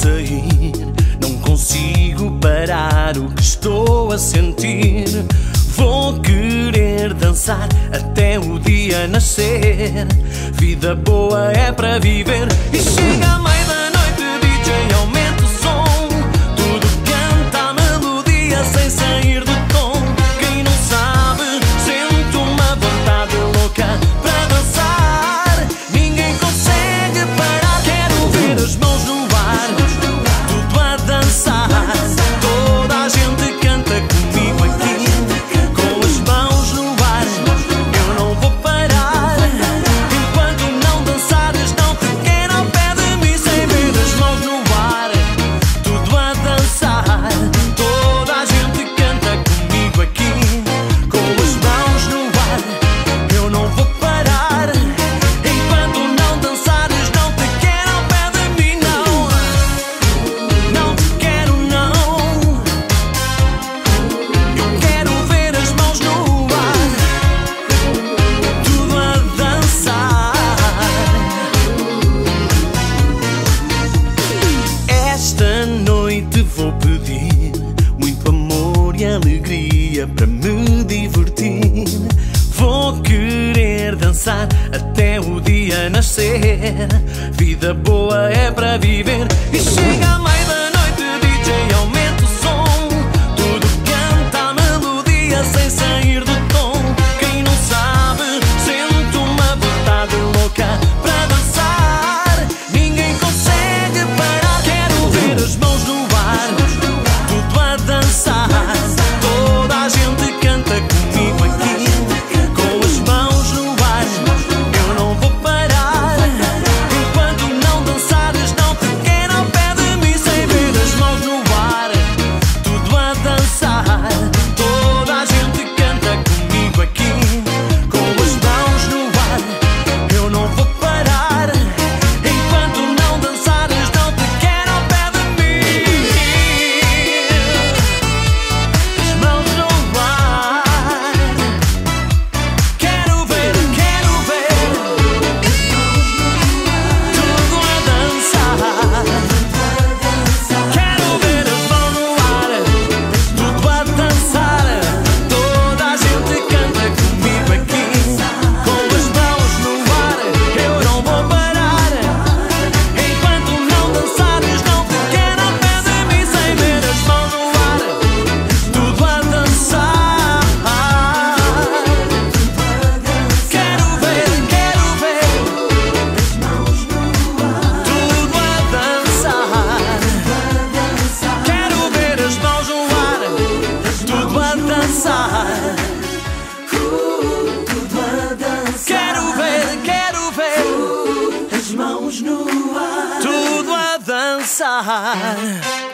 sair, não consigo parar o que estou a sentir. Vou querer dançar até o dia nascer. Vida boa é para viver. E chega a meia da noite, DJ aumenta o som. Tudo canta a melodia sem sair do tom. Quem não sabe sente uma vontade louca para dançar. Ninguém consegue parar. Quero ver as mãos no ar, tudo a dançar. Toda a gente canta comigo aqui, com as mãos no ar. Eu não vou parar enquanto não dançares. Não te quero ao pé de mim sem ver as mãos no ar, tudo a dançar. Toda a gente canta comigo aqui, com as mãos no ar. Eu não vou parar enquanto não dançares. Não te quero ao pé de mim, não. Não te quero, não. Eu quero ver as mãos no ar, tudo a dançar. Esta noite vou pedir muito amor e alegria para me divertir. Vou querer dançar até o dia nascer. Vida boa é para viver. E chega a meia da noite, DJ aumenta o som. Tudo canta a melodia sem sair do tom. Quem não sabe sente uma vontade louca para dançar. Ninguém consegue parar. Quero ver as mãos no ar, tudo a dançar. Toda a gente canta comigo aqui, com as mãos no ar. Eu não vou parar enquanto não dançares. Não te quero ao pé de mim sem ver as mãos no ar, tudo a dançar. Toda a gente canta comigo aqui, com as mãos no ar. Eu não vou parar enquanto não dançares. Não te quero ao pé de mim. As mãos no ar. Quero ver, tudo a dançar. Quero ver as mãos no ar, tudo a dançar. Toda a gente canta comigo aqui, com as mãos no ar. Eu não vou parar enquanto não dançares. Não te quero ao pé de mim sem ver as mãos no ar, tudo a dançar. Quero ver, as mãos no ar, tudo a dançar. Quero ver as mãos no ar, tudo a dançar. Tudo a dançar. Quero ver as mãos no ar, tudo a dançar.